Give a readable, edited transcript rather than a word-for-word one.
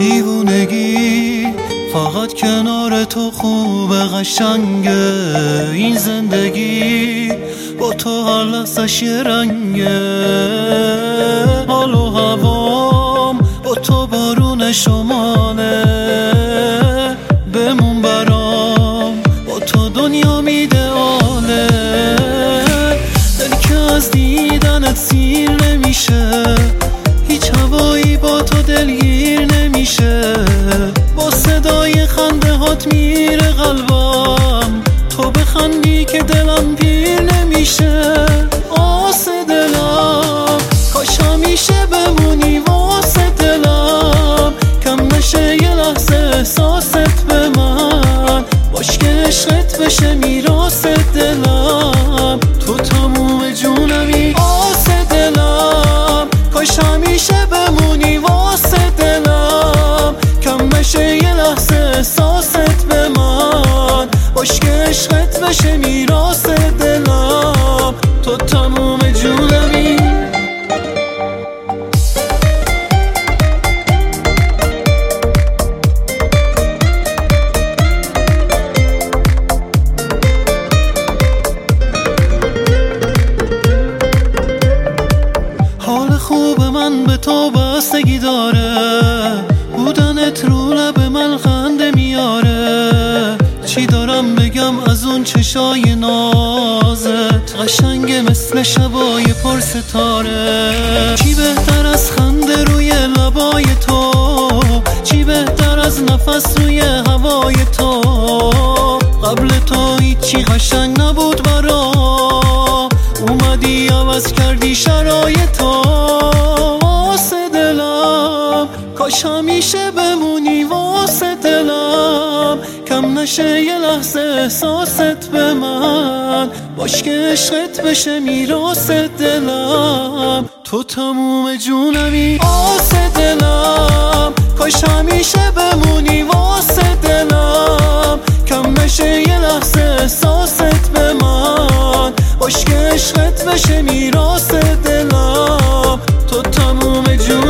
دیوونگی فقط کنار تو خوبه، قشنگه این زندگی با تو هر لحظه‌ش یه رنگه. حال و هوام با تو بارون شماله، بمون برام با تو دنیا میدهاله. دل که از دیدنت سیر نمیشه، هیچ هوایی با تو دلگیر نمیشه. با صدای خنده هات میره قلبم، تو بخندی که دلم پیر نمیشه. آسه دلم کاش همیشه بمونی واسه دلم، کم نشه یه لحظه احساست به من، باش که عشقت بشه میراث دلم، تو تموم جونمی. آسه دلم کاش همیشه بمونی واسه دلم، کم نشه یه لحظه احساست به من، باش که عشقت بشه میراث دلم، تو تموم جونمی. حال خوب من به تو بستگی داره، بودنت رو لب من خنده میاره. چی دارم بگم از اون چشای نازت، قشنگه مثل شبای پر ستاره. چی بهتر از خنده روی لبای تو، چی بهتر از نفس روی هوای تو. قبل تو هیچی قشنگ نبود برام، اومدی عوض کردی شرایطو. واسه دلم کاش همیشه بمونی واسه دلم، کم نشه یه لحظه احساست به من، باش که عشقت بشه میراث دلم، تو تموم جونمی. آسه دلم کاش همیشه بمونی واسه دلم، کم نشه یه لحظه احساست به من، باش که عشقت بشه میراث دلم، تو تموم جونمی.